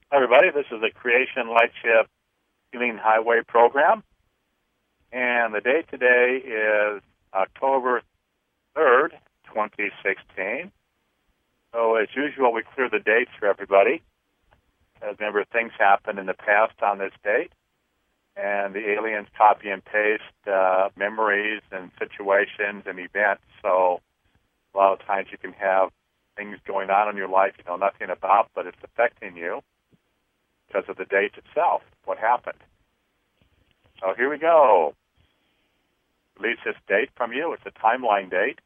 Hi, everybody. This is the Creation Lightship Healing Highway program. And the date today is October 3rd, 2016. So as usual, we clear the dates for everybody. As remember, things happened in the past on this date. And the aliens copy and paste memories and situations and events. So a lot of times you can have things going on in your life you know nothing about, but it's affecting you because of the date itself, what happened. So here we go. Release this date from you. It's a timeline date.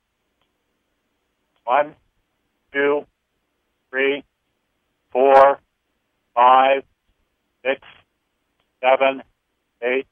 1, 2, 3, 4, 5, 6, 7, 8.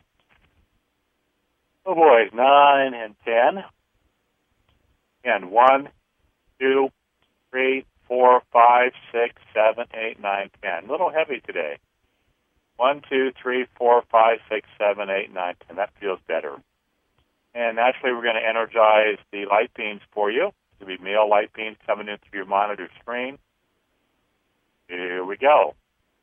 Oh boy, 9 and 10. And 1, 2, 3, 4, 5, 6, 7, 8, 9, 10. A little heavy today. 1, 2, 3, 4, 5, 6, 7, 8, 9, 10. That feels better. And naturally, we're going to energize the light beams for you. There'll be male light beams coming in through your monitor screen. Here we go.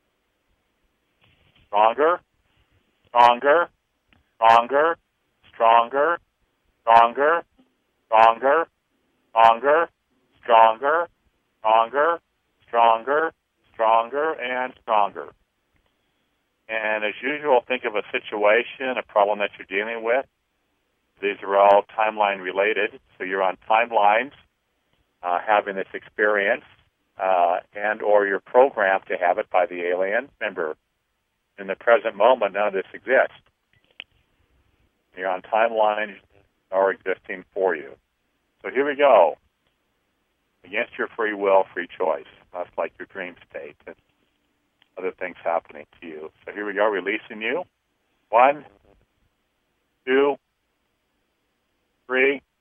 Stronger, stronger, stronger, stronger, stronger, stronger, stronger, stronger, stronger, stronger, stronger, and stronger. And as usual, think of a situation, a problem that you're dealing with. These are all timeline related. So you're on timelines, having this experience, and or you're programmed to have it by the alien. Remember, in the present moment, none of this exists. You're on timelines are existing for you. So here we go. Against your free will, free choice. That's like your dream state and other things happening to you. So here we go, releasing you. 1, 2, 3,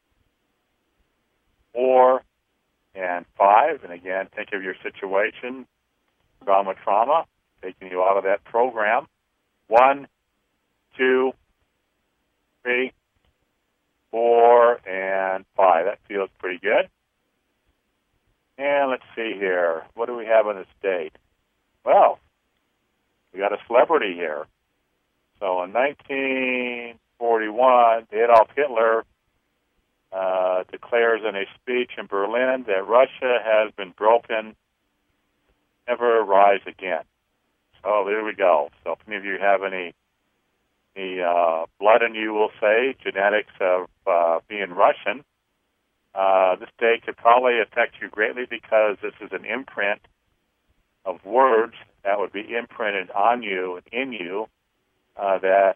4, and 5. And again, think of your situation, trauma, taking you out of that program. 1, 2, 3, 4, and 5. That feels pretty good. And let's see here. What do we have on this date? Well, we got a celebrity here. So in 1941, Adolf Hitler declares in a speech in Berlin that Russia has been broken, never rise again. So there we go. So if any of you have any blood in you, will say, genetics of being Russian, this day could probably affect you greatly because this is an imprint of words that would be imprinted on you and in you that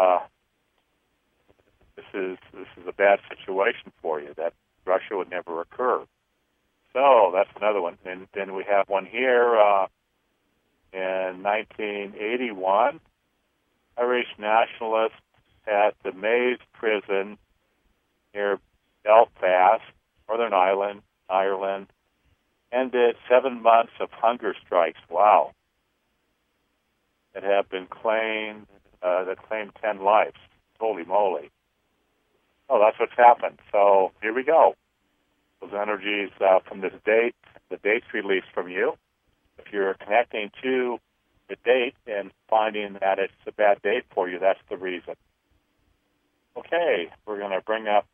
this is a bad situation for you, that Russia would never occur. So that's another one. And then we have one here in 1981, Irish nationalists at the Maze prison near Belfast, Northern Ireland, ended 7 months of hunger strikes. Wow. That have been claimed, that claimed 10 lives. Holy moly. Oh, that's what's happened. So here we go. Those energies from this date, the date's released from you. If you're connecting to the date and finding that it's a bad date for you, that's the reason. Okay, we're going to bring up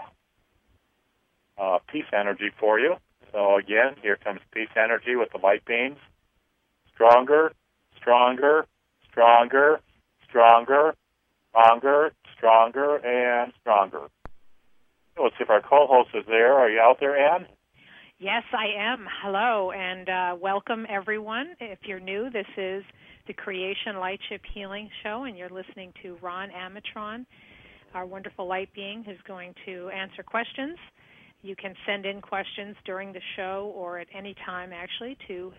peace energy for you. So again, here comes peace energy with the light beams. Stronger, stronger, stronger, stronger, stronger, stronger, and stronger. So let's see if our co-host is there. Are you out there, Ann? Yes, I am. Hello, and welcome, everyone. If you're new, this is the Creation Lightship Healing Show, and you're listening to Ron Amatron, our wonderful light being, who's going to answer questions. You can send in questions during the show or at any time, actually, to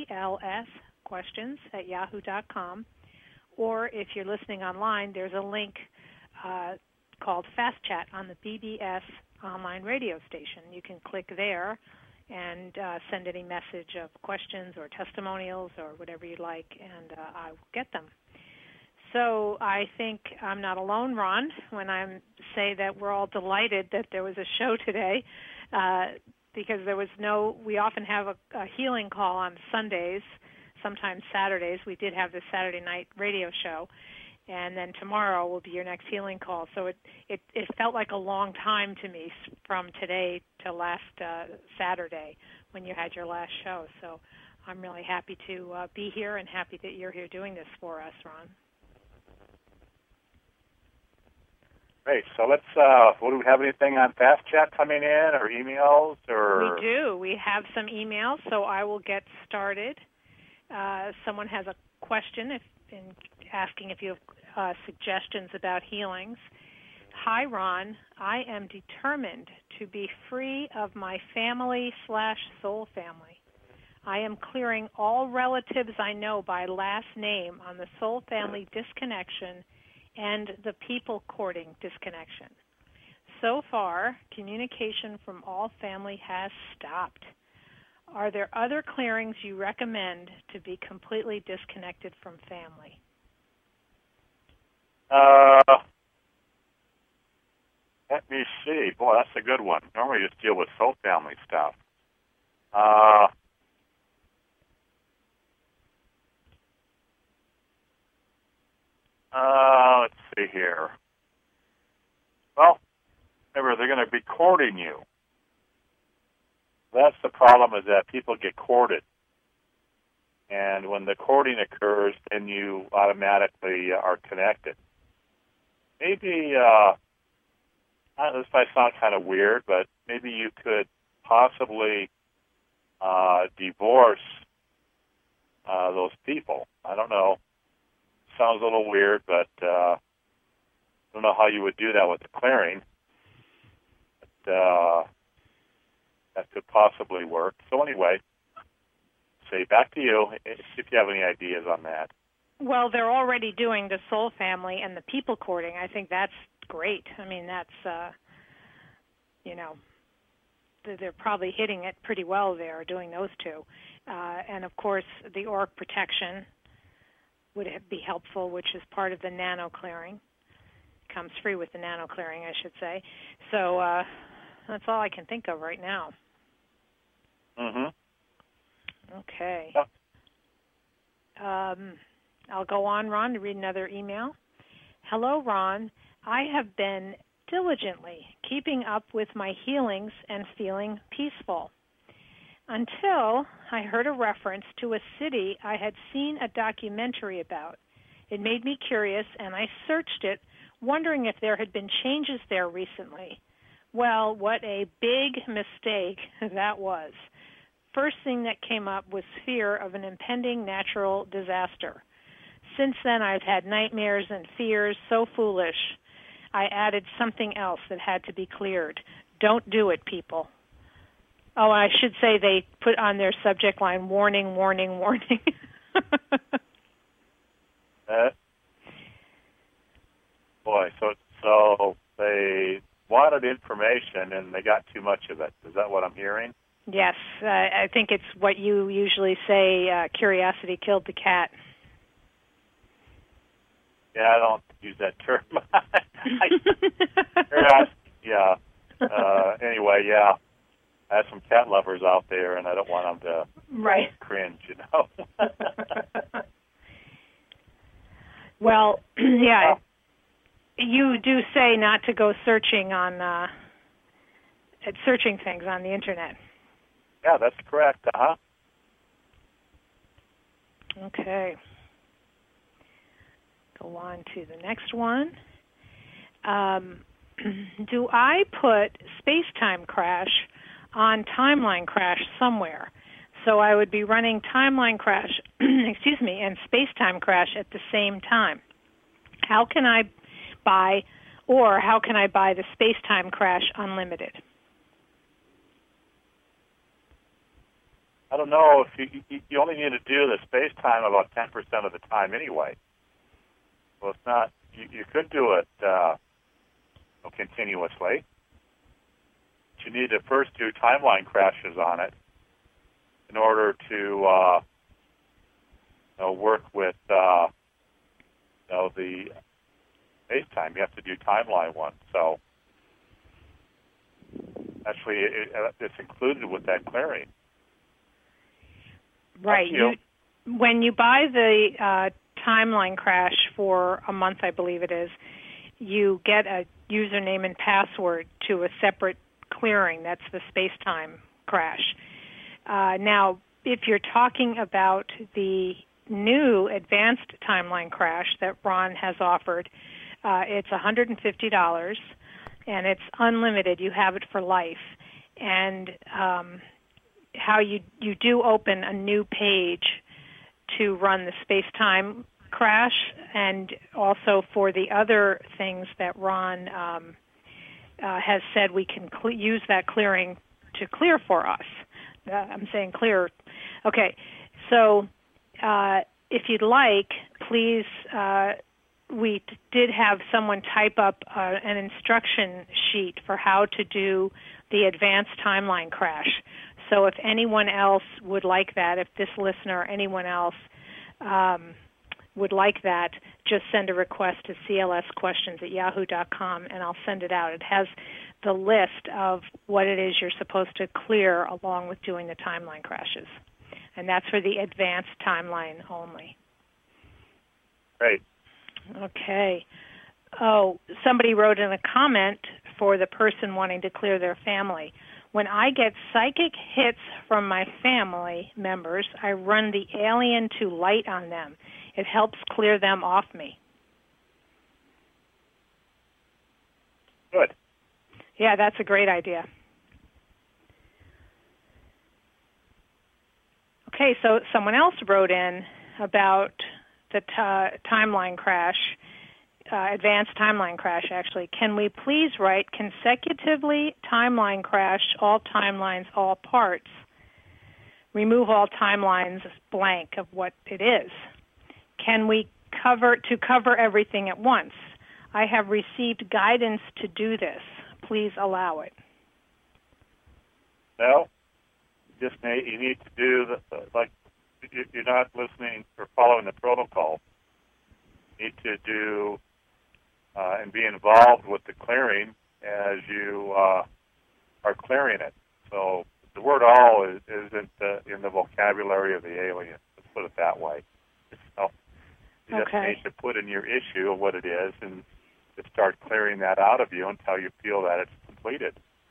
clsquestions@yahoo.com. Or if you're listening online, there's a link called Fast Chat on the BBS online radio station. You can click there and send any message of questions or testimonials or whatever you'd like, and I will get them. So I think I'm not alone, Ron, when I say that we're all delighted that there was a show today, because there was we often have a healing call on Sundays sometimes Saturdays. We did have this Saturday night radio show, and then tomorrow will be your next healing call. So it felt like a long time to me from today to last Saturday when you had your last show. So I'm really happy to be here and happy that you're here doing this for us, Ron. Great. So let's. Do we have anything on Fast Chat coming in, or emails, or? We do. We have some emails, so I will get started. Someone has a question asking if you have suggestions about healings. Hi, Ron. I am determined to be free of my family/soul family. I am clearing all relatives I know by last name on the soul family disconnection and the people courting disconnection. So far, communication from all family has stopped. Are there other clearings you recommend to be completely disconnected from family? Let me see. Boy, that's a good one. Normally you just deal with soul family stuff. Let's see here. Well, remember, they're going to be courting you. That's the problem, is that people get courted. And when the courting occurs, then you automatically are connected. Maybe, this might sound kind of weird, but maybe you could possibly divorce those people. I don't know. Sounds a little weird, but I don't know how you would do that with the clearing. But that could possibly work. So anyway, say back to you, if you have any ideas on that. Well, they're already doing the soul family and the people courting. I think that's great. I mean, that's, they're probably hitting it pretty well there, doing those two. And, of course, the auric protection would be helpful, which is part of the nano clearing. Comes free with the nano clearing, I should say. So that's all I can think of right now. Mm-hmm. Okay. Yeah. I'll go on, Ron, to read another email. Hello, Ron. I have been diligently keeping up with my healings and feeling peaceful until I heard a reference to a city I had seen a documentary about. It made me curious, and I searched it, wondering if there had been changes there recently. Well, what a big mistake that was. First thing that came up was fear of an impending natural disaster. Since then, I've had nightmares and fears so foolish. I added something else that had to be cleared. Don't do it, people. Oh, I should say they put on their subject line, warning, warning, warning. Boy, so they wanted information and they got too much of it. Is that what I'm hearing? Yes, I think it's what you usually say, curiosity killed the cat. Yeah, I don't use that term. Yeah. Anyway, yeah. I have some cat lovers out there, and I don't want them to cringe, Well, yeah. You do say not to go searching on searching things on the internet. Yeah, that's correct. Okay. Go on to the next one. Do I put space-time crash on timeline crash somewhere? So I would be running timeline crash, and space-time crash at the same time. How can I buy the space-time crash unlimited? I don't know if you only need to do the space-time about 10% of the time anyway. Well, it's not. You could do it continuously. But you need to first do timeline crashes on it in order to work with the space-time. You have to do timeline one. So actually, it's included with that clearing. Right. when you buy the Timeline Crash for a month, I believe it is, you get a username and password to a separate clearing. That's the Space-Time Crash. Now, if you're talking about the new Advanced Timeline Crash that Ron has offered, it's $150, and it's unlimited. You have it for life. And how you do open a new page to run the Space-Time Crash, and also for the other things that Ron has said we can use that clearing to clear for us. I'm saying clear. Okay, so if you'd like, please, we did have someone type up an instruction sheet for how to do the Advanced Timeline Crash. So if anyone else would like that, if this listener or anyone else would like that, just send a request to clsquestions@yahoo.com, and I'll send it out. It has the list of what it is you're supposed to clear along with doing the timeline crashes. And that's for the Advanced Timeline only. Great. Okay. Oh, somebody wrote in a comment for the person wanting to clear their family. When I get psychic hits from my family members, I run the Alien to Light on them. It helps clear them off me. Good. Yeah, that's a great idea. Okay, so someone else wrote in about the timeline crash, Advanced Timeline Crash, actually. Can we please write consecutively timeline crash, all timelines, all parts? Remove all timelines blank of what it is. Can we cover everything at once? I have received guidance to do this. Please allow it. No, you need to do like you're not listening or following the protocol. You need to do and be involved with the clearing as you are clearing it. So the word "all" isn't in the vocabulary of the alien. Let's put it that way. So you just need to put in your issue of what it is and to start clearing that out of you until you feel that it's completed.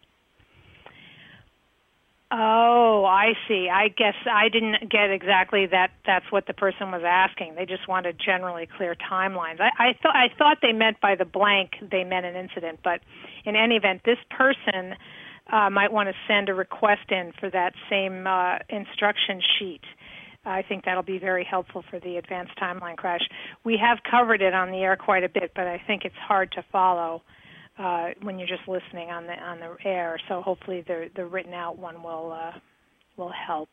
Oh, I see. I guess I didn't get exactly that. That's what the person was asking. They just wanted generally clear timelines. I thought they meant by the blank they meant an incident, but in any event, this person might want to send a request in for that same instruction sheet. I think that'll be very helpful for the Advanced Timeline Crash. We have covered it on the air quite a bit, but I think it's hard to follow when you're just listening on the air. So hopefully the written out one will help.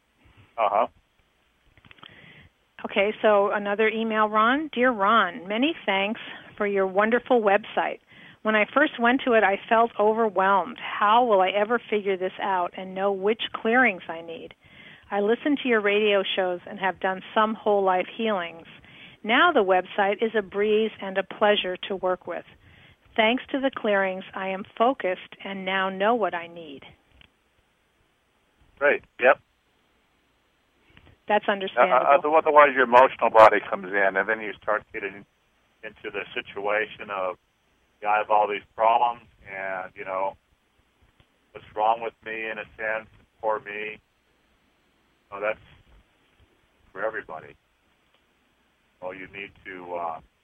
Okay, so another email, Ron. Dear Ron, many thanks for your wonderful website. When I first went to it, I felt overwhelmed. How will I ever figure this out and know which clearings I need? I listen to your radio shows and have done some whole life healings. Now the website is a breeze and a pleasure to work with. Thanks to the clearings, I am focused and now know what I need. Great. Yep. That's understandable. Otherwise, your emotional body comes in, and then you start getting into the situation of, I have all these problems, and, what's wrong with me, in a sense, poor me. Oh, that's for everybody. Well, you need to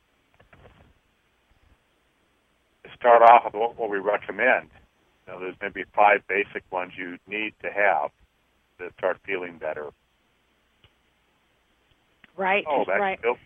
start off with what we recommend. There's maybe 5 basic ones you need to have to start feeling better. Right. Oh, that's right. Cool.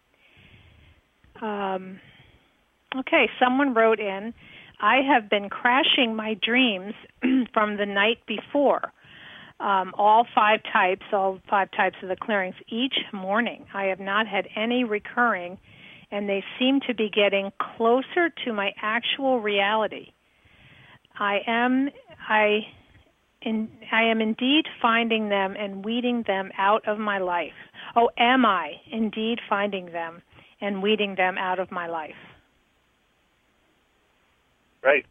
Okay, someone wrote in, I have been crashing my dreams from the night before. All five types of the clearings each morning. I have not had any recurring, and they seem to be getting closer to my actual reality. I am indeed finding them and weeding them out of my life. Oh, am I indeed finding them and weeding them out of my life? Right.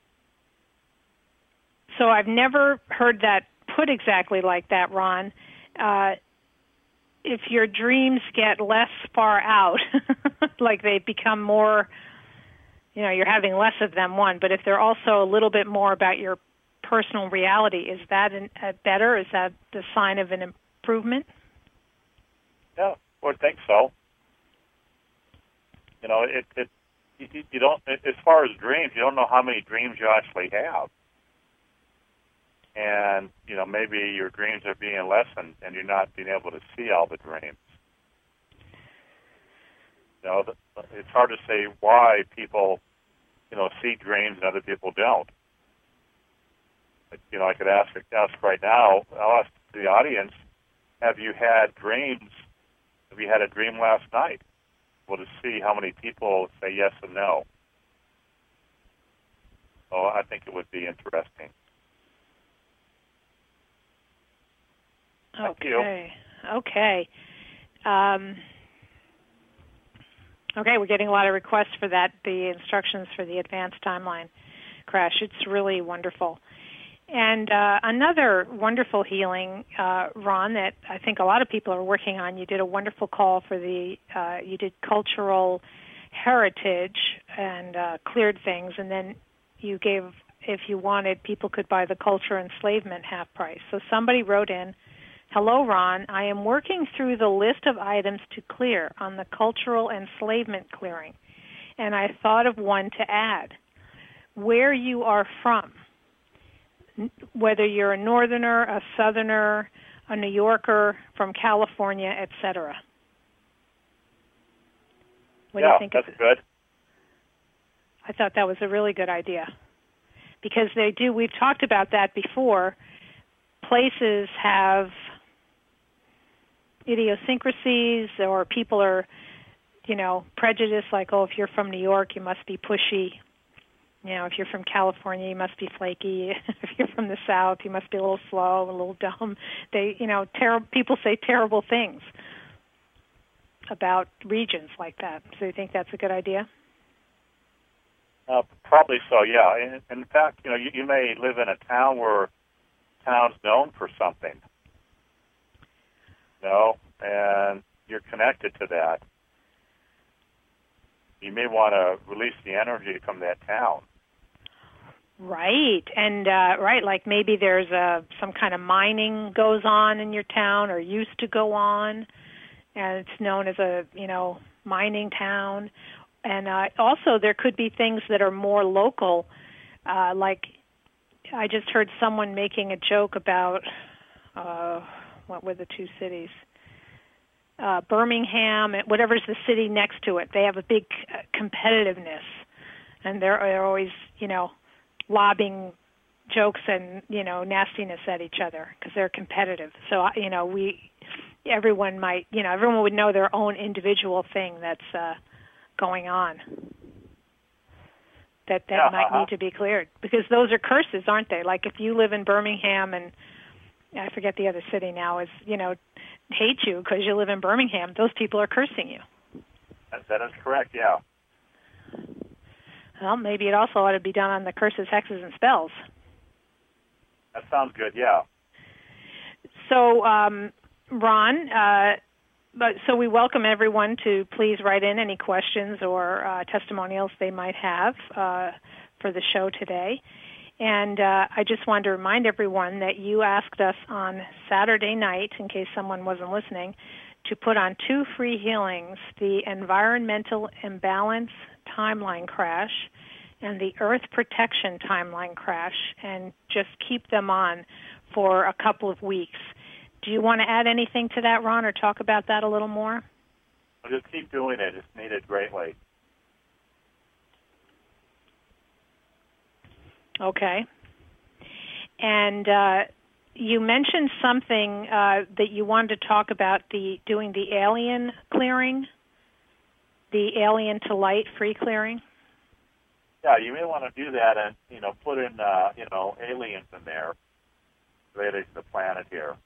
So I've never heard that put exactly like that, Ron. if your dreams get less far out, like they become more, you're having less of them, one, but if they're also a little bit more about your personal reality, is that better? Is that the sign of an improvement? Yeah, I would think so. You don't, as far as dreams, you don't know how many dreams you actually have. And, maybe your dreams are being lessened and you're not being able to see all the dreams. It's hard to say why people, see dreams and other people don't. But, I could ask right now, I'll ask the audience, have you had dreams? Have you had a dream last night? Well, to see how many people say yes and no. So I think it would be interesting. Thank you. Okay. Okay, we're getting a lot of requests for that, the instructions for the advanced timeline crash. It's really wonderful. And another wonderful healing, Ron, that I think a lot of people are working on, you did a wonderful call for you did cultural heritage and cleared things, and then you gave, if you wanted, people could buy the culture enslavement half price. So somebody wrote in, "Hello, Ron. I am working through the list of items to clear on the cultural enslavement clearing, and I thought of one to add. Where you are from, whether you're a northerner, a southerner, a New Yorker, from California, etc." What do you think? That's good. I thought that was a really good idea because we've talked about that before. Places have idiosyncrasies, or people are, prejudiced, like, if you're from New York, you must be pushy. If you're from California, you must be flaky. If you're from the South, you must be a little slow, a little dumb. People say terrible things about regions like that. So you think that's a good idea? Probably so, yeah. In fact, you may live in a town where town's known for something, and you're connected to that. You may want to release the energy from that town. Right, and like maybe there's some kind of mining goes on in your town or used to go on, and it's known as a mining town. And also there could be things that are more local, like I just heard someone making a joke about what were the two cities? Birmingham, whatever's the city next to it. They have a big competitiveness, and they're always lobbing jokes and nastiness at each other because they're competitive. So everyone would know their own individual thing that's going on that might need to be cleared, because those are curses, aren't they? Like if you live in Birmingham and I forget the other city now is hate you because you live in Birmingham, those people are cursing you. That is correct, yeah. Well, maybe it also ought to be done on the curses, hexes, and spells. That sounds good, yeah. So, Ron, so we welcome everyone to please write in any questions or testimonials they might have for the show today. And I just wanted to remind everyone that you asked us on Saturday night, in case someone wasn't listening, to put on 2 free healings, the Environmental Imbalance Timeline Crash and the Earth Protection Timeline Crash, and just keep them on for a couple of weeks. Do you want to add anything to that, Ron, or talk about that a little more? I'll just keep doing it. It's needed greatly. Okay. And you mentioned something that you wanted to talk about, doing the alien clearing, the alien to light free clearing. Yeah, you may want to do that and, put in, aliens in there related to the planet here.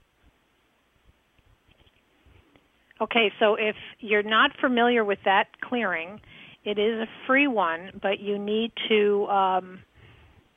Okay, so if you're not familiar with that clearing, it is a free one, but you need to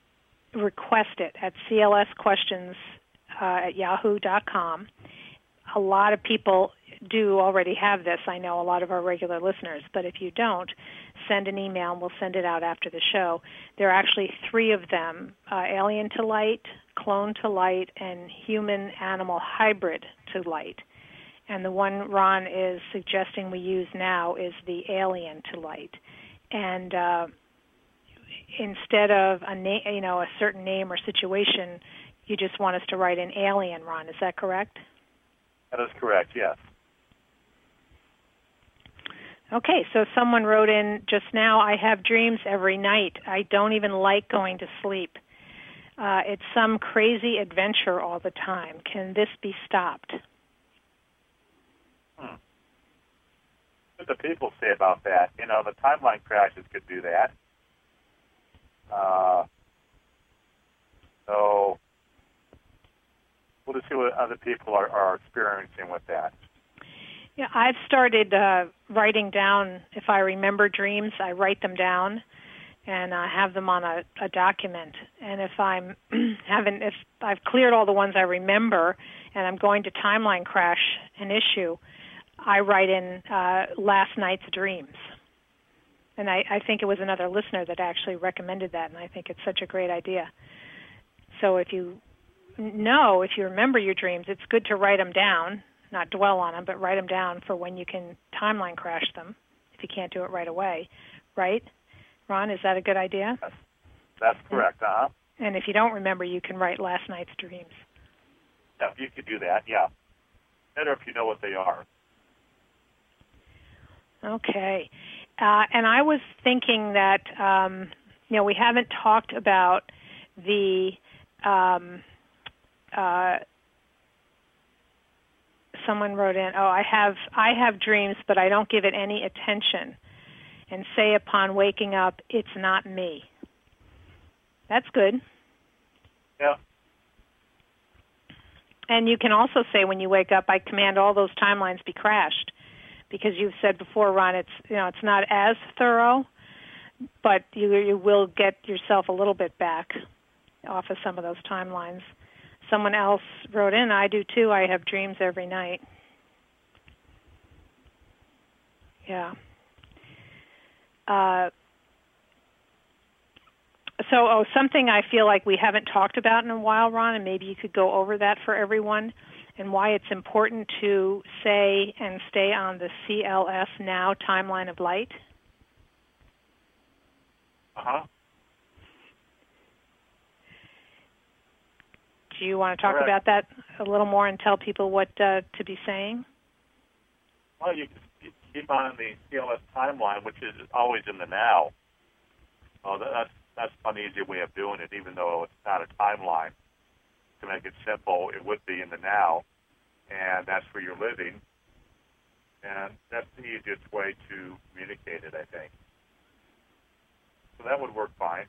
request it at clsquestions at yahoo.com. a lot of people do already have this. I know a lot of our regular listeners, but if you don't, send an email and we'll send it out after the show. There are actually 3 of them, alien to light, clone to light, and human-animal hybrid to light. And the one Ron is suggesting we use now is the alien to light. And instead of a certain name or situation, you just want us to write an alien, Ron. Is that correct? That is correct, yes. Okay, so someone wrote in just now, I have dreams every night. I don't even like going to sleep. It's some crazy adventure all the time. Can this be stopped? What do people say about that? The timeline crashes could do that. So we'll just see what other people are experiencing with that. Yeah, I've started writing down, if I remember dreams, I write them down and have them on a document. And if if I've cleared all the ones I remember and I'm going to timeline crash an issue, I write in last night's dreams. And I think it was another listener that actually recommended that, and I think it's such a great idea. So if you remember your dreams, it's good to write them down, not dwell on them, but write them down for when you can timeline crash them, if you can't do it right away. Right? Ron, is that a good idea? That's correct, And if you don't remember, you can write last night's dreams. Yeah, you could do that, yeah. Better if you know what they are. Okay. And I was thinking that, we haven't talked about the, someone wrote in, I have dreams, but I don't give it any attention and say upon waking up, it's not me. That's good. Yeah. And you can also say when you wake up, I command all those timelines be crashed. Because you've said before, Ron, it's not as thorough, but you will get yourself a little bit back off of some of those timelines. Someone else wrote in, I do too, I have dreams every night. Yeah. So something I feel like we haven't talked about in a while, Ron, and maybe you could go over that for everyone, and why it's important to say and stay on the CLS Now timeline of light. Uh-huh. Do you want to talk about that a little more and tell people what to be saying? Well, you can keep on the CLS timeline, which is always in the now. That's an easy way of doing it, even though it's not a timeline. To make it simple, it would be in the now, and that's where you're living. And that's the easiest way to communicate it, I think. So that would work fine.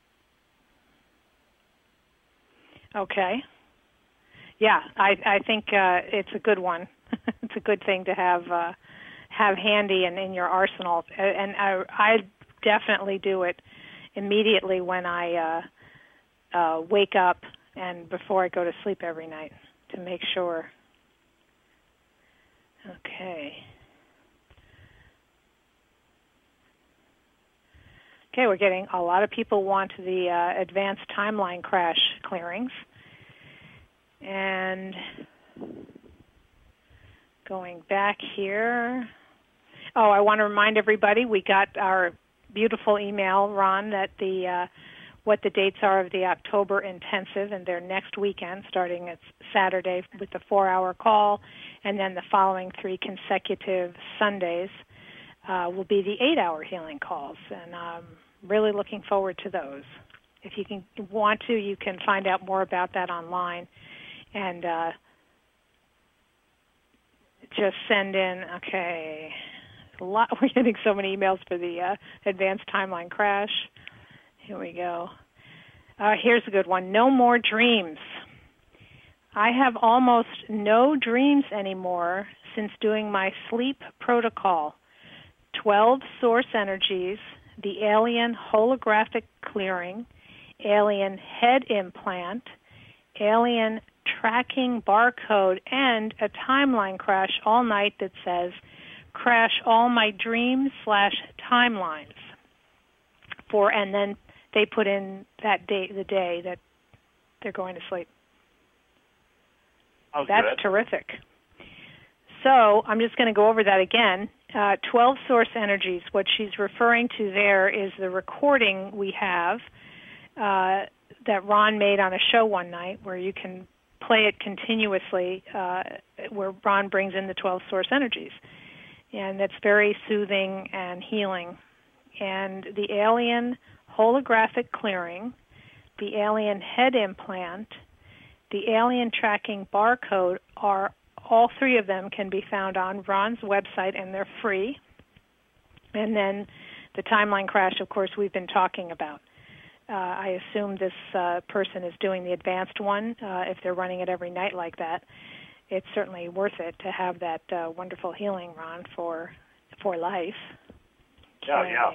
Okay. Yeah, I think it's a good one. It's a good thing to have handy and in your arsenal. And I definitely do it immediately when I wake up and before I go to sleep every night to make sure. Okay. Okay, we're getting a lot of people want the advanced timeline crash clearings. And going back here. Oh, I want to remind everybody we got our beautiful email, Ron, that what the dates are of the October intensive, and they're next weekend, starting at Saturday with the 4-hour call, and then the following 3 consecutive Sundays will be the 8-hour healing calls, and I'm really looking forward to those. If you want to, you can find out more about that online, and just send in. Okay, we're getting so many emails for the advanced timeline crash. Here we go. Here's a good one. No more dreams. I have almost no dreams anymore since doing my sleep protocol. 12 source energies, the alien holographic clearing, alien head implant, alien tracking barcode and a timeline crash all night that says, crash all my dreams / timelines. And then they put in that date, the day that they're going to sleep. Oh, that's good. Terrific. So I'm just going to go over that again. 12 source energies, what she's referring to there is the recording we have that Ron made on a show one night where you can play it continuously, where Ron brings in the 12 source energies. And that's very soothing and healing. And the alien holographic clearing, the alien head implant, the alien tracking barcode are all three of them can be found on Ron's website, and they're free. And then the timeline crash, of course, we've been talking about. I assume this person is doing the advanced one. If they're running it every night like that, it's certainly worth it to have that wonderful healing, Ron, for life. Yeah.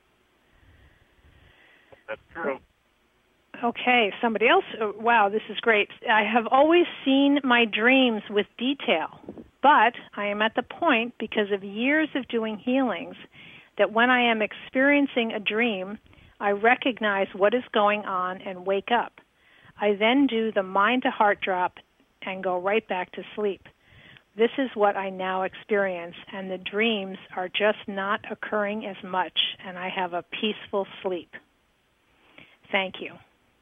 That's true. Okay, somebody else. Wow, this is great. I have always seen my dreams with detail, but I am at the point, because of years of doing healings, that when I am experiencing a dream, I recognize what is going on and wake up. I then do the mind-to-heart drop and go right back to sleep. This is what I now experience, and the dreams are just not occurring as much, and I have a peaceful sleep. Thank you.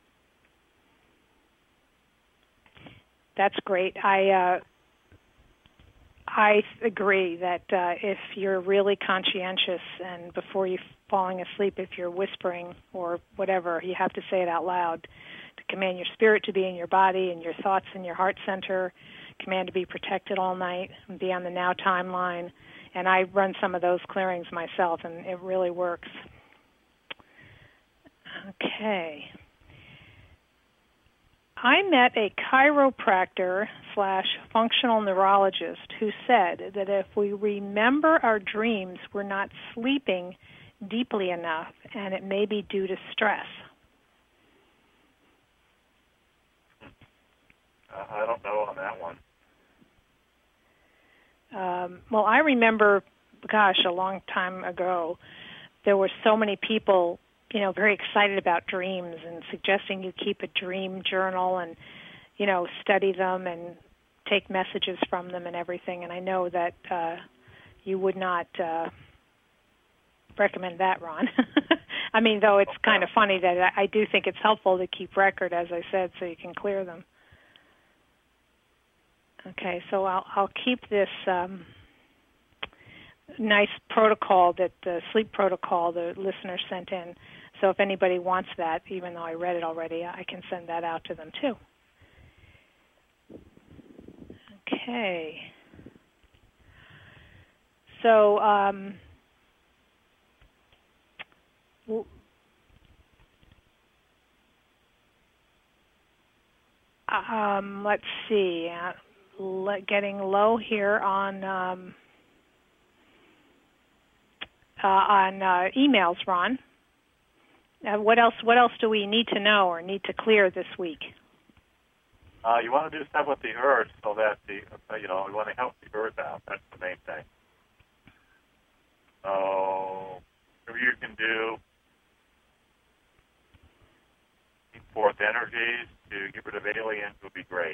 That's great. I agree that if you're really conscientious and before you're falling asleep, if you're whispering or whatever, you have to say it out loud to command your spirit to be in your body and your thoughts in your heart center, command to be protected all night and be on the now timeline. And I run some of those clearings myself, and it really works. Okay. I met a chiropractor / functional neurologist who said that if we remember our dreams, we're not sleeping deeply enough, and it may be due to stress. I don't know on that one. Well, I remember, a long time ago, there were so many people very excited about dreams and suggesting you keep a dream journal and, study them and take messages from them and everything. And I know that you would not recommend that, Ron. I mean, though it's kind of funny that I do think it's helpful to keep record, as I said, so you can clear them. Okay, so I'll keep this nice protocol, that the sleep protocol the listener sent in. So if anybody wants that, even though I read it already, I can send that out to them too. Okay. So let's see. Getting low here on emails, Ron. What else do we need to know or need to clear this week? You want to do stuff with the earth so that you want to help the earth out. That's the main thing. So, whatever you can do, forth energies to get rid of aliens would be great.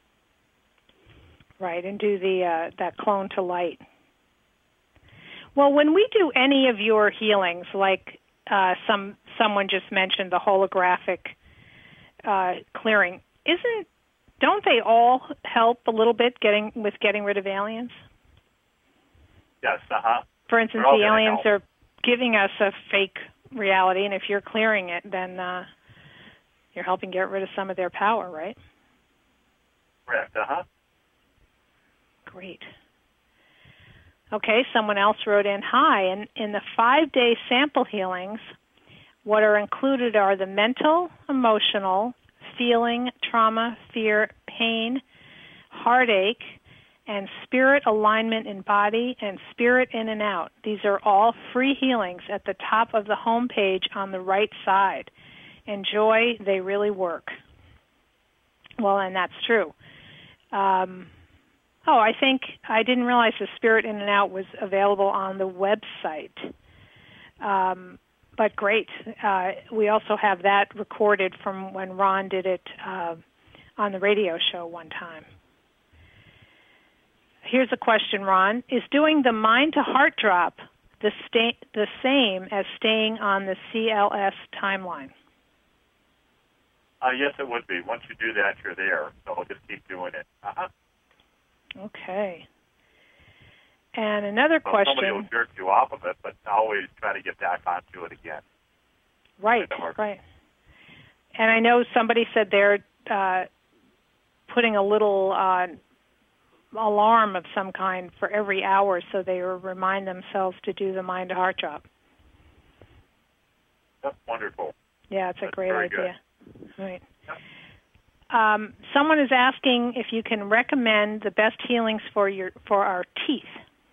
Right, and do that clone to light. Well, when we do any of your healings, like someone just mentioned the holographic clearing, don't they all help a little bit getting rid of aliens? Yes, For instance, the aliens are giving us a fake reality, and if you're clearing it, then you're helping get rid of some of their power, right? Correct, Great. Okay, someone else wrote in, hi, in the 5-day sample healings, what are included are the mental, emotional, feeling, trauma, fear, pain, heartache, and spirit alignment in body and spirit in and out. These are all free healings at the top of the home page on the right side. Enjoy, they really work. Well, and that's true. I think I didn't realize the Spirit In and Out was available on the website. But great. We also have that recorded from when Ron did it on the radio show one time. Here's a question, Ron. Is doing the mind to heart drop the same as staying on the CLS timeline? Yes, it would be. Once you do that, you're there. So we'll just keep doing it. Okay. And another question. Somebody will jerk you off of it, but always try to get back onto it again. Right. And I know somebody said they're putting a little alarm of some kind for every hour so they remind themselves to do the mind to heart drop. That's wonderful. Yeah, it's a great idea. Good. Right. Yep. Someone is asking if you can recommend the best healings for our teeth.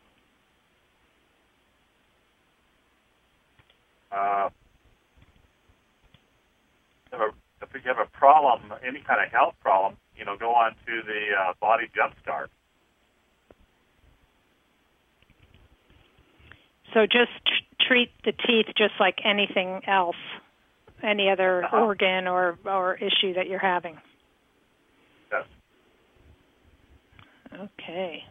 If you have a problem, any kind of health problem, go on to the Body Jumpstart. So just treat the teeth just like anything else, any other organ or issue that you're having. Yes. Okay.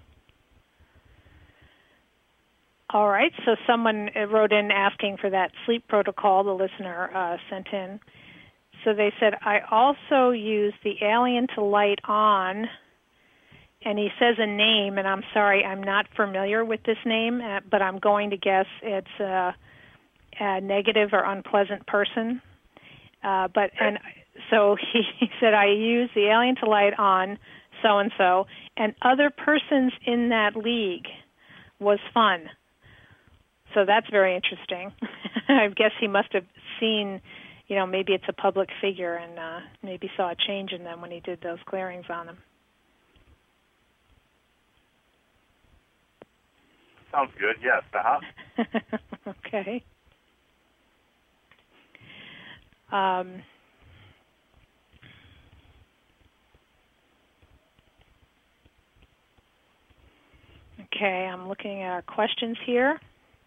All right, so someone wrote in asking for that sleep protocol the listener sent in. So they said, I also use the Alien to Light On, and he says a name, and I'm sorry, I'm not familiar with this name, but I'm going to guess it's a negative or unpleasant person. And so he said, I use the Alien to Light On so-and-so, and other persons in that league was fun. So that's very interesting. I guess he must have seen, maybe it's a public figure and maybe saw a change in them when he did those clearings on them. Sounds good, yes. Okay. Okay, I'm looking at our questions here.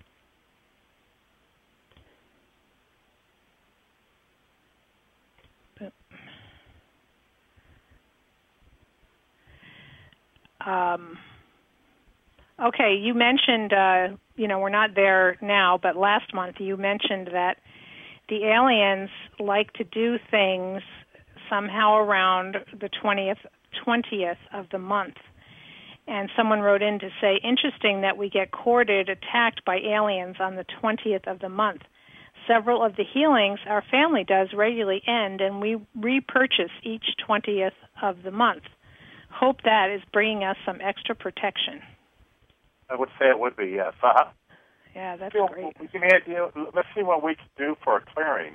Okay, you mentioned, we're not there now, but last month you mentioned that the aliens like to do things somehow around the 20th of the month. And someone wrote in to say, interesting that we get courted, attacked by aliens on the 20th of the month. Several of the healings our family does regularly end, and we repurchase each 20th of the month. Hope that is bringing us some extra protection. I would say it would be, yes. Yeah, that's great. Let's see what we can do for a clearing.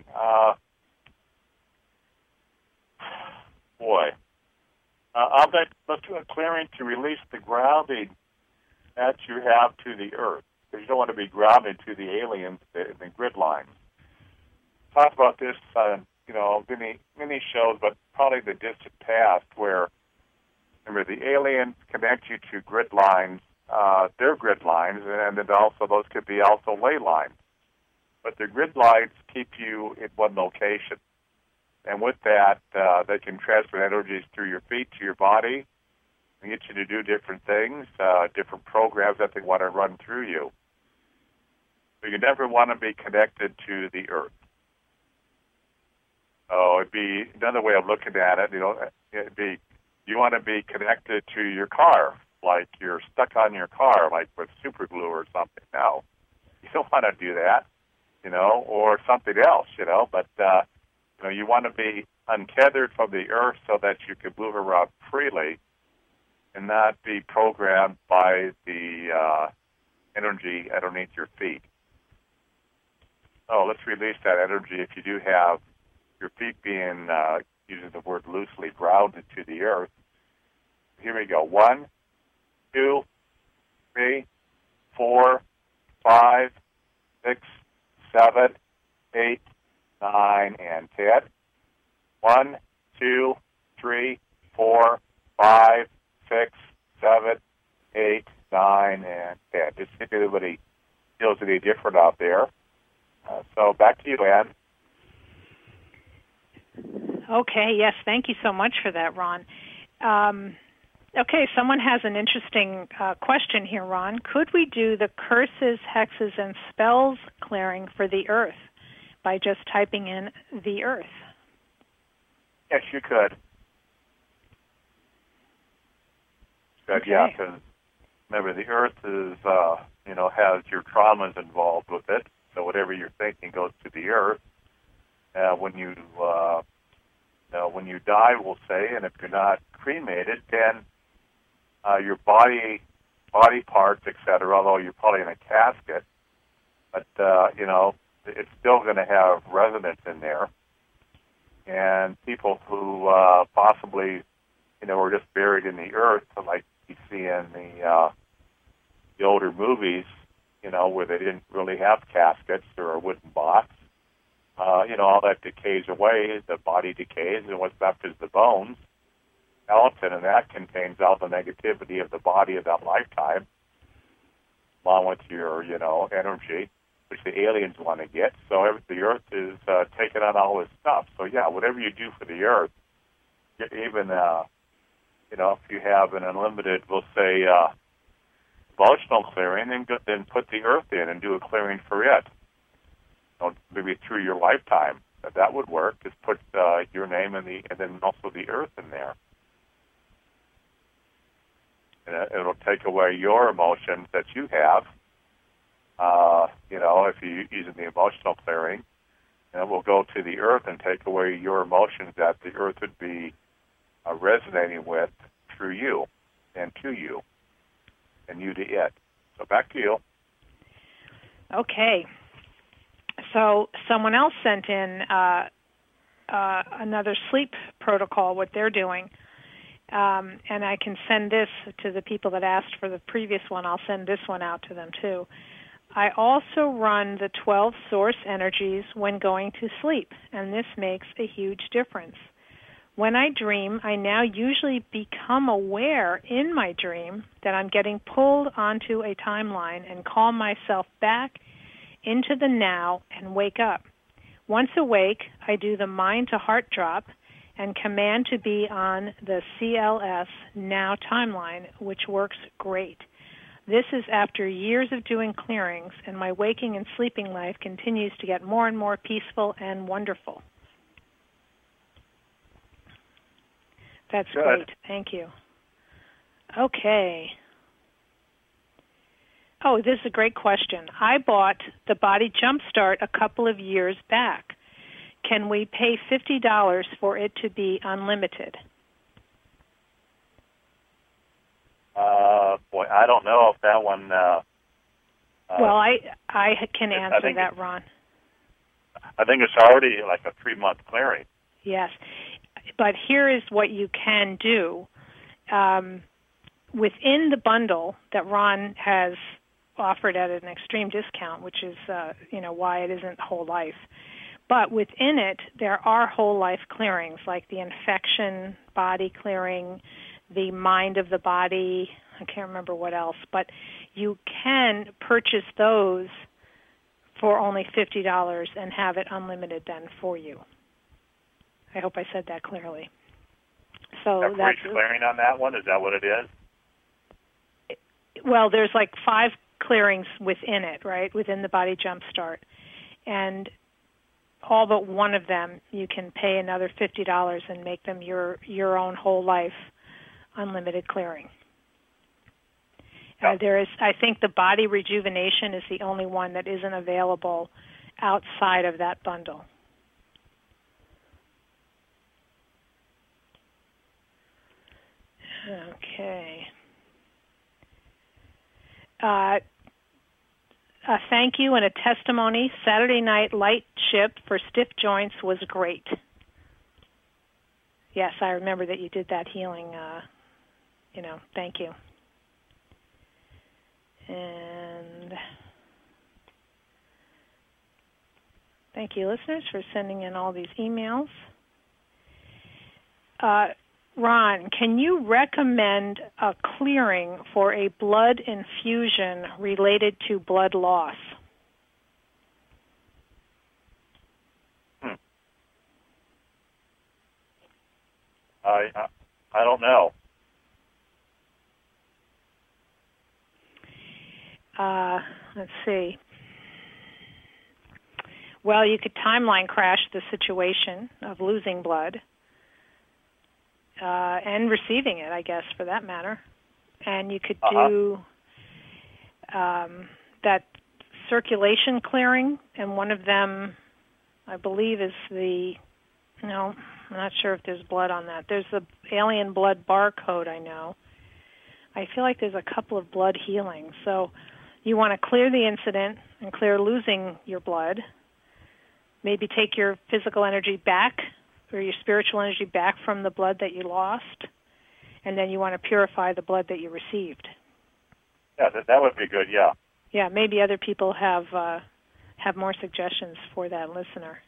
Let's do a clearing to release the grounding that you have to the earth. Because you don't want to be grounded to the aliens, the grid lines. Talked about this, many shows, but probably the distant past, where, remember, the aliens connect you to grid lines, their grid lines, and then also those could be also ley lines. But the grid lines keep you in one location. And with that, they can transfer energies through your feet to your body and get you to do different things, different programs that they want to run through you. So you never want to be connected to the earth. So it'd be another way of looking at it. It'd be you want to be connected to your car, like you're stuck on your car, like with super glue or something. No, you don't want to do that, or something else, But you want to be untethered from the earth so that you can move around freely and not be programmed by the energy underneath your feet. Let's release that energy if you do have your feet being, using the word loosely, grounded to the earth. Here we go. 1, 2, 3, 4, 5, 6, 7, 8, 9, and 10. 1, 2, 3, 4, 5, 6, 7, 8, 9, and 10. Just see if anybody feels any different out there. So back to you, Ann. Okay, yes, thank you so much for that, Ron. Okay, someone has an interesting question here, Ron. Could we do the curses, hexes, and spells clearing for the earth by just typing in the earth? Yes, you could. Okay. Yeah, because remember, the earth is, has your traumas involved with it. So whatever you're thinking goes to the earth. When you die, we'll say, and if you're not cremated, then your body parts, etc., although you're probably in a casket, but, it's still going to have resonance in there. And people who possibly, were just buried in the earth, like you see in the older movies, where they didn't really have caskets or a wooden box, all that decays away, the body decays, and what's left is the bones. Skeleton, and that contains all the negativity of the body of that lifetime, along with your, energy, which the aliens want to get. So the earth is taking on all this stuff. So yeah, whatever you do for the earth, even if you have an unlimited, we'll say, emotional clearing, then put the earth in and do a clearing for it. Maybe through your lifetime, that would work. Just put your name and then also the earth in there. And it'll take away your emotions that you have. If you're using the emotional clearing, and it will go to the earth and take away your emotions that the earth would be resonating with through you and to you, and you to it. So back to you. Okay. So someone else sent in another sleep protocol, what they're doing. And I can send this to the people that asked for the previous one. I'll send this one out to them, too. I also run the 12 source energies when going to sleep, and this makes a huge difference. When I dream, I now usually become aware in my dream that I'm getting pulled onto a timeline and call myself back into the now and wake up. Once awake, I do the mind-to-heart drop and command to be on the CLS Now timeline, which works great. This is after years of doing clearings, and my waking and sleeping life continues to get more and more peaceful and wonderful. That's good. Great. Thank you. Okay. Oh, this is a great question. I bought the Body Jumpstart a couple of years back. Can we pay $50 for it to be unlimited? I don't know if that one... well, I can answer that, Ron. I think it's already like a 3-month clearing. Yes. But here is what you can do. Within the bundle that Ron has offered at an extreme discount, which is, why it isn't whole life. But within it, there are whole life clearings, like the infection body clearing, the mind of the body, I can't remember what else, but you can purchase those for only $50 and have it unlimited then for you. I hope I said that clearly. So that's clearing on that one? Is that what it is? Well, there's like 5 clearings within it, right, within the Body Jumpstart. And all but one of them, you can pay another $50 and make them your own whole life unlimited clearing. There is, I think, the Body Rejuvenation is the only one that isn't available outside of that bundle. Okay. A thank you and a testimony. Saturday night light shift for stiff joints was great. Yes, I remember that you did that healing. Thank you. And thank you, listeners, for sending in all these emails. Ron, can you recommend a clearing for a blood infusion related to blood loss? I don't know. Let's see. Well, you could timeline crash the situation of losing blood and receiving it, I guess, for that matter. And you could do that circulation clearing, and one of them, I believe, is no, I'm not sure if there's blood on that. There's the alien blood barcode, I know. I feel like there's a couple of blood healings. So you want to clear the incident and clear losing your blood. Maybe take your physical energy back or your spiritual energy back from the blood that you lost, and then you want to purify the blood that you received. Yeah, that would be good, yeah. Yeah, maybe other people have more suggestions for that listener.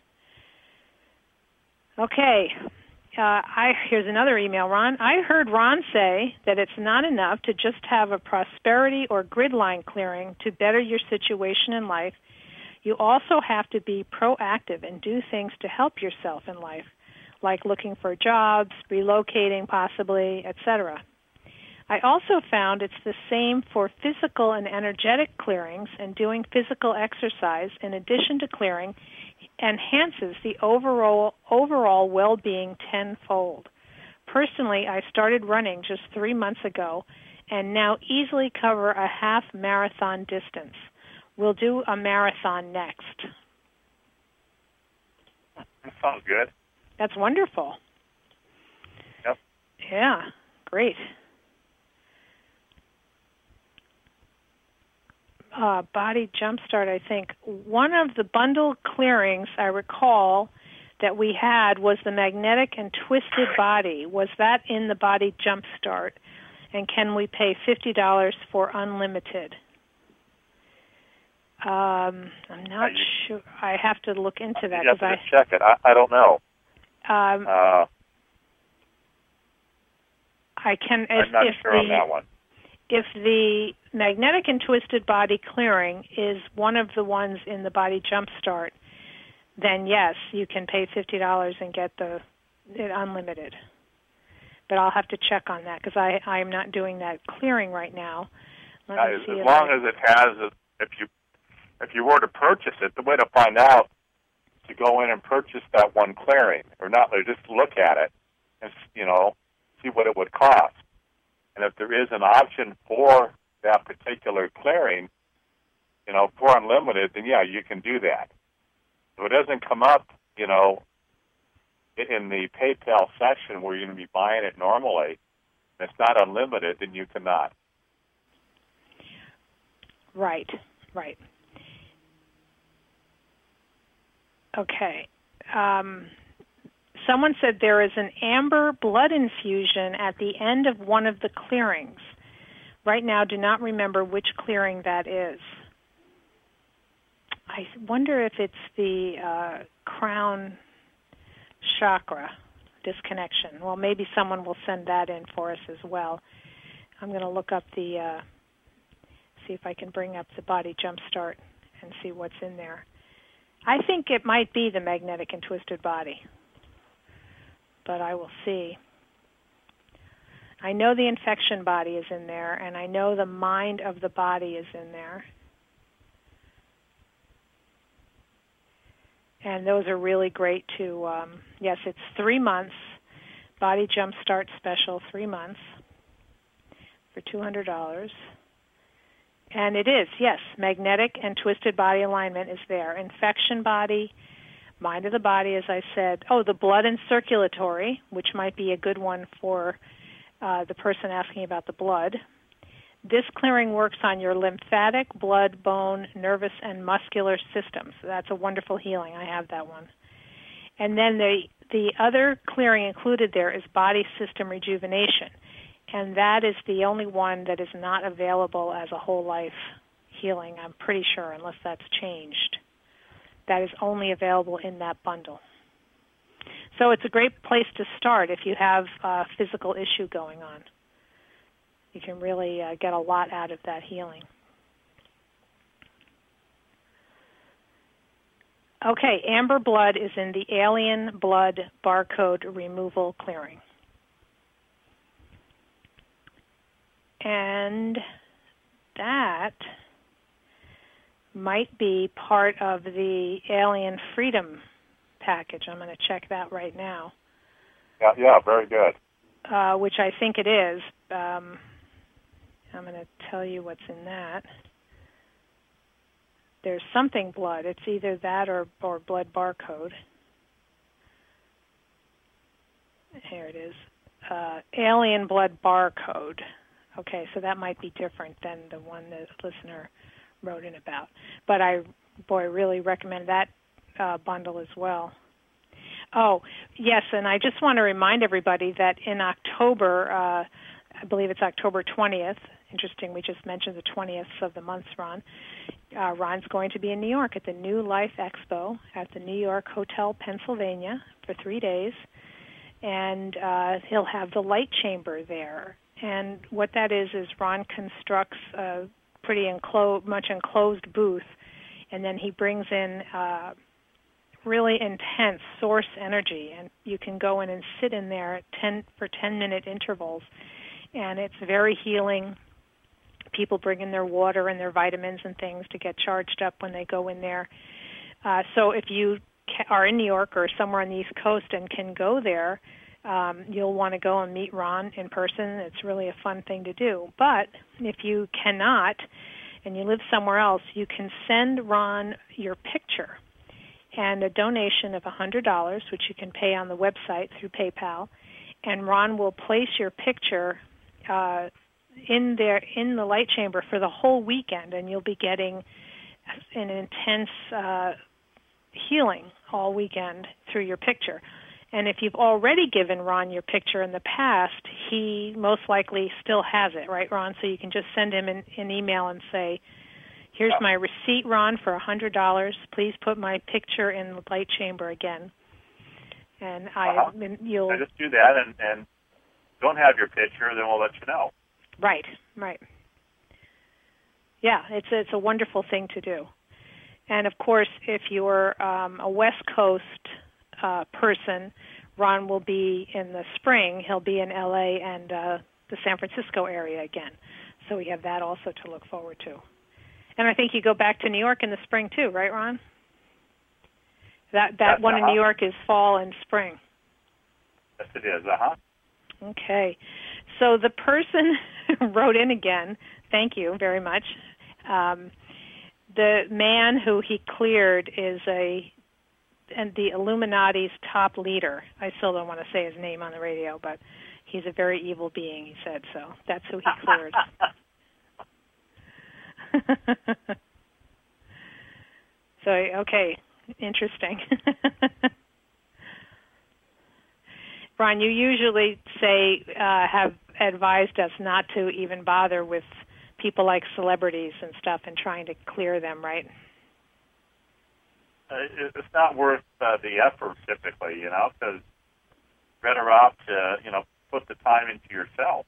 Okay. Here's another email, Ron. I heard Ron say that it's not enough to just have a prosperity or grid line clearing to better your situation in life. You also have to be proactive and do things to help yourself in life, like looking for jobs, relocating possibly, etc. I also found it's the same for physical and energetic clearings, and doing physical exercise in addition to clearing enhances the overall well-being tenfold. Personally, I started running just 3 months ago and now easily cover a half marathon distance. We'll do a marathon next. That sounds good. That's wonderful. Yep. Yeah, great. Body Jumpstart, I think. One of the bundle clearings I recall that we had was the magnetic and twisted body. Was that in the Body Jumpstart? And can we pay $50 for unlimited? I'm not sure. I have to look into that. You have to check it. I don't know. I can. I'm not sure on that one. If the magnetic and twisted body clearing is one of the ones in the Body Jumpstart, then yes, you can pay $50 and get it unlimited. But I'll have to check on that because I am not doing that clearing right now. As long as it has, if you were to purchase it, the way to find out is to go in and purchase that one clearing, or not, or just look at it and see what it would cost. And if there is an option for that particular clearing, for unlimited, then yeah, you can do that. If it doesn't come up, in the PayPal section where you're going to be buying it normally, and it's not unlimited, then you cannot. Right. Okay. Someone said there is an amber blood infusion at the end of one of the clearings. Right now, do not remember which clearing that is. I wonder if it's the crown chakra disconnection. Well, maybe someone will send that in for us as well. I'm going to look up see if I can bring up the Body Jumpstart and see what's in there. I think it might be the magnetic and twisted body, but I will see. I know the infection body is in there, and I know the mind of the body is in there. And those are really great to, yes, it's 3 months, Body Jumpstart special, 3 months for $200. And it is, yes, magnetic and twisted body alignment is there. Infection body, mind of the body, as I said. Oh, the blood and circulatory, which might be a good one for the person asking about the blood. This clearing works on your lymphatic, blood, bone, nervous, and muscular systems. That's a wonderful healing. I have that one. And then the other clearing included there is body system rejuvenation. And that is the only one that is not available as a whole life healing, I'm pretty sure, unless that's changed. That is only available in that bundle. So it's a great place to start if you have a physical issue going on. You can really get a lot out of that healing. Okay, amber blood is in the alien blood barcode removal clearing. And that might be part of the Alien Freedom package. I'm going to check that right now. Yeah, very good. Which I think it is. I'm going to tell you what's in that. There's something blood. It's either that or blood barcode. Here it is. Alien blood barcode. Okay, so that might be different than the one the listener wrote in about. But I really recommend that bundle as well. Oh, yes, and I just want to remind everybody that in October, I believe it's October 20th, interesting, we just mentioned the 20th of the month, Ron. Ron's going to be in New York at the New Life Expo at the New York Hotel, Pennsylvania, for 3 days. And he'll have the light chamber there. And what that is Ron constructs a pretty much enclosed booth, and then he brings in really intense source energy, and you can go in and sit in there for 10-minute intervals, and it's very healing. People bring in their water and their vitamins and things to get charged up when they go in there. So if you are in New York or somewhere on the East Coast and can go there, you'll want to go and meet Ron in person. It's really a fun thing to do. But if you cannot and you live somewhere else, you can send Ron your picture and a donation of $100, which you can pay on the website through PayPal, and Ron will place your picture in the light chamber for the whole weekend, and you'll be getting an intense healing all weekend through your picture. And if you've already given Ron your picture in the past, he most likely still has it, right, Ron? So you can just send him an email and say, here's my receipt, Ron, for $100. Please put my picture in the light chamber again. And you'll... I just do that and don't have your picture, then we'll let you know. Right. Yeah, it's a wonderful thing to do. And, of course, if you're a West Coast person, Ron will be in the spring. He'll be in L.A. and the San Francisco area again. So we have that also to look forward to. And I think you go back to New York in the spring too, right, Ron? That one in New York is fall and spring. Yes, it is. Okay. So the person wrote in again, thank you very much. The man who he cleared is the Illuminati's top leader. I still don't want to say his name on the radio, but he's a very evil being, he said, so that's who he cleared. So, okay, interesting. Ron, you usually have advised us not to even bother with people like celebrities and stuff and trying to clear them, right? It's not worth the effort typically, because better off to, put the time into yourself.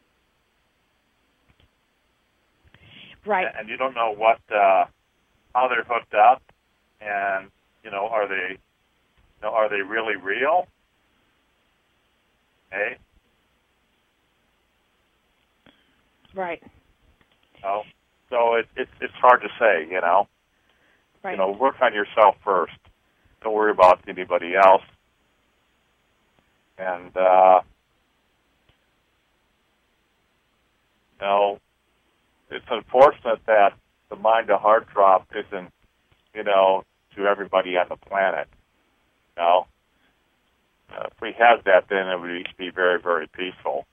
Right. And you don't know how they're hooked up, and are they really real? Hey. Right. So it's hard to say, Right. Work on yourself first. Don't worry about anybody else. And it's unfortunate that the mind to heart drop isn't, to everybody on the planet. If we had that, then it would be very, very peaceful.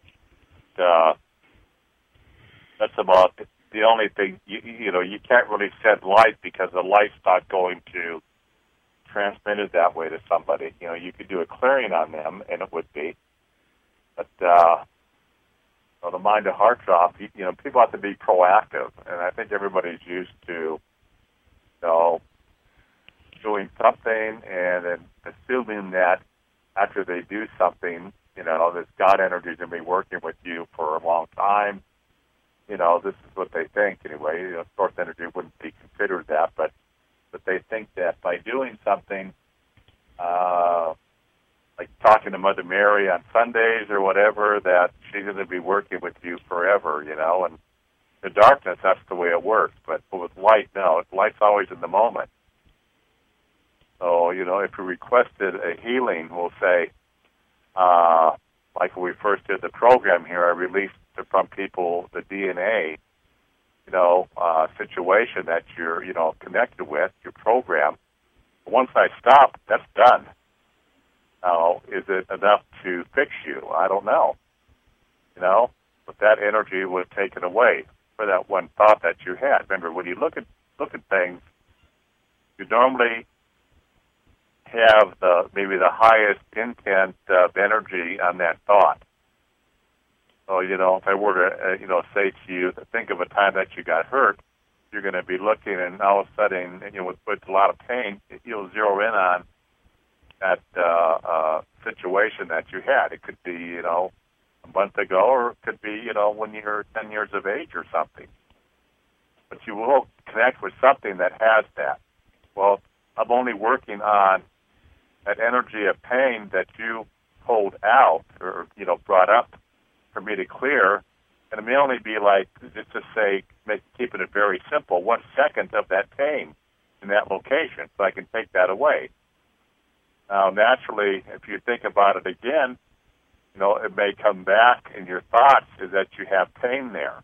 That's about the only thing. You can't really send light because the light's not going to transmit it that way to somebody. You could do a clearing on them, and it would be. But the mind to heart drop, people have to be proactive, and I think everybody's used to, doing something and then assuming that after they do something, this God energy is going to be working with you for a long time. This is what they think anyway. Source energy wouldn't be considered that, but they think that by doing something, like talking to Mother Mary on Sundays or whatever, that she's going to be working with you forever, and the darkness, that's the way it works. But with light, no. Light's always in the moment. So, if you requested a healing, we'll say, like when we first did the program here, I released from people the DNA, situation that you're, connected with, your program. Once I stop, that's done. Now, is it enough to fix you? I don't know. But that energy was taken away for that one thought that you had. Remember, when you look at things, you normally have maybe the highest intent of energy on that thought. So, if I were to, say to you, think of a time that you got hurt, you're going to be looking, and all of a sudden, with a lot of pain, you'll zero in on that situation that you had. It could be, a month ago, or it could be, when you're 10 years of age or something. But you will connect with something that has that. Well, I'm only working on that energy of pain that you pulled out or, brought up for me to clear. And it may only be like, just to say, keeping it very simple, 1 second of that pain in that location, so I can take that away. Now, naturally, if you think about it again, it may come back in your thoughts is that you have pain there.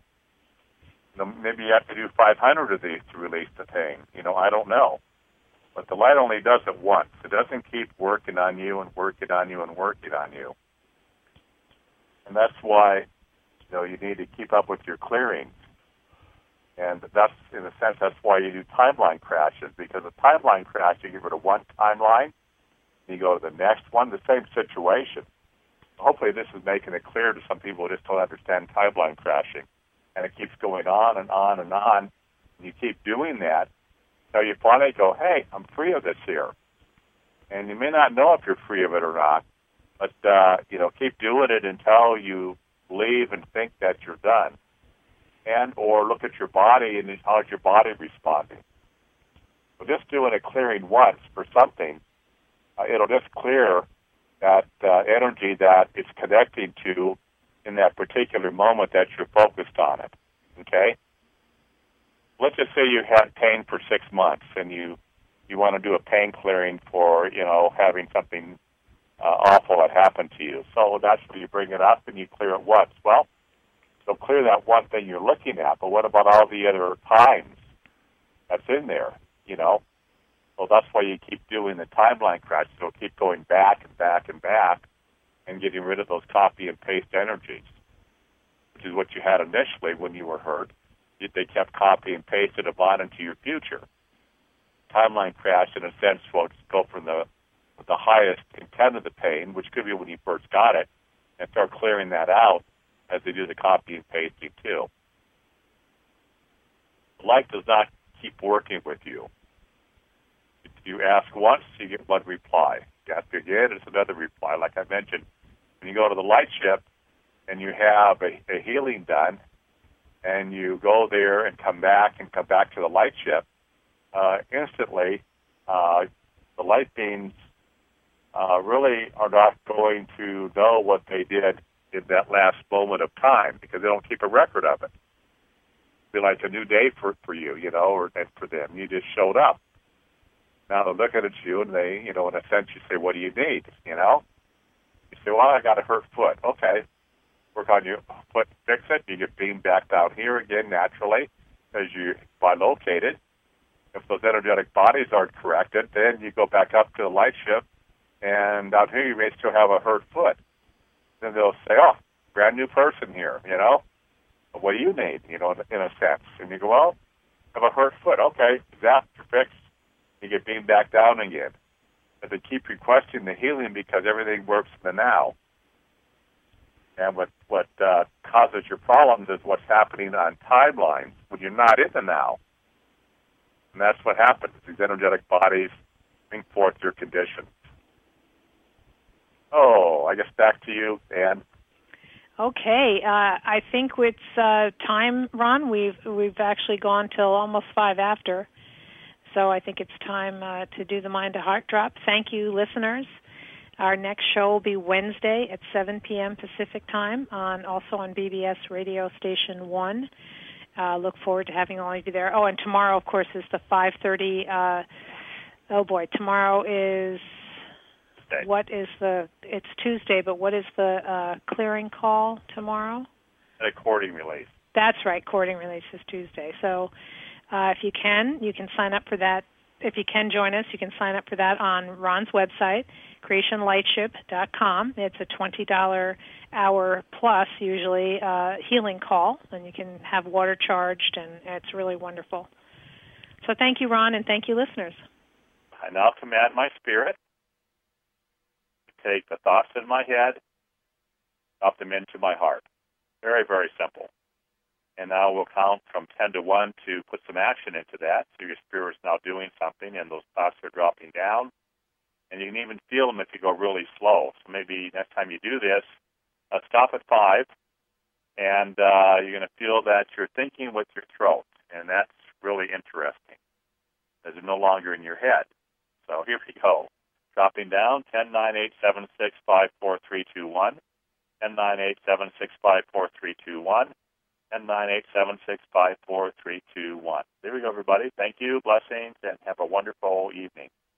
Maybe you have to do 500 of these to release the pain. I don't know. But the light only does it once. It doesn't keep working on you and working on you and working on you. And that's why, you need to keep up with your clearings. And that's, in a sense, that's why you do timeline crashes, because a timeline crash, you get rid of one timeline, you go to the next one, the same situation. Hopefully this is making it clear to some people who just don't understand timeline crashing. And it keeps going on and on and on. And you keep doing that until you finally go, hey, I'm free of this here. And you may not know if you're free of it or not, but, keep doing it until you leave and think that you're done. And or look at your body and how's your body responding. So just doing a clearing once for something, it'll just clear that energy that it's connecting to in that particular moment that you're focused on it, okay? Let's just say you had pain for 6 months and you want to do a pain clearing for, having something awful that happened to you. So that's where you bring it up and you clear it once. Well, so clear that one thing you're looking at, but what about all the other times that's in there, So that's why you keep doing the timeline crash. So keep going back and back and back and getting rid of those copy and paste energies, which is what you had initially when you were hurt. They kept copy and pasted them on into your future. Timeline crash, in a sense, will go from the highest intent of the pain, which could be when you first got it, and start clearing that out as they do the copy and pasting too. Life does not keep working with you. You ask once, you get one reply. You ask again, it's another reply. Like I mentioned, when you go to the light ship and you have a healing done, and you go there and come back to the light ship, instantly the light beings really are not going to know what they did in that last moment of time because they don't keep a record of it. It'd be like a new day for you, and for them. You just showed up. Now they're looking at you and they, in a sense, you say, what do you need, You say, well, I got a hurt foot. Okay. Work on your foot, fix it. You get beamed back down here again naturally as you bilocated. If those energetic bodies aren't corrected, then you go back up to the light ship, and down here you may still have a hurt foot. Then they'll say, oh, brand new person here, What do you need, in a sense? And you go, well, I have a hurt foot. Okay, zap, you're fixed. You get beamed back down again. But they keep requesting the healing because everything works in the now. And what causes your problems is what's happening on timelines when you're not in the now. And that's what happens. These energetic bodies bring forth your conditions. Oh, I guess back to you, Ann. Okay, I think it's time, Ron. We've actually gone till almost 5 after, so I think it's time to do the Mind to Heart drop. Thank you, listeners. Our next show will be Wednesday at 7 p.m. Pacific time, also on BBS Radio Station 1. Look forward to having all of you there. Oh, and tomorrow, of course, is the 5:30. Tomorrow is... It's Tuesday, but what is the clearing call tomorrow? A courting release. That's right, courting release is Tuesday. So if you can sign up for that. If you can join us, you can sign up for that on Ron's website, creationlightship.com. It's a $20 hour plus, usually, healing call, and you can have water charged, and it's really wonderful. So thank you, Ron, and thank you, listeners. I now command my spirit to take the thoughts in my head, drop them into my heart. Very, very simple. And now we'll count from 10 to 1 to put some action into that. So your spirit's now doing something, and those thoughts are dropping down. And you can even feel them if you go really slow. So maybe next time you do this, stop at 5, and you're going to feel that you're thinking with your throat. And that's really interesting, because it's no longer in your head. So here we go. Dropping down, 10, 9, 8, 7, 6, 5, 4, 3, 2, 1. 10, 9, 8, 7, 6, 5, 4, 3, 2, 1. 10, 9, 8, 7, 6, 5, 4, 3, 2, 1. There we go, everybody. Thank you, blessings, and have a wonderful evening.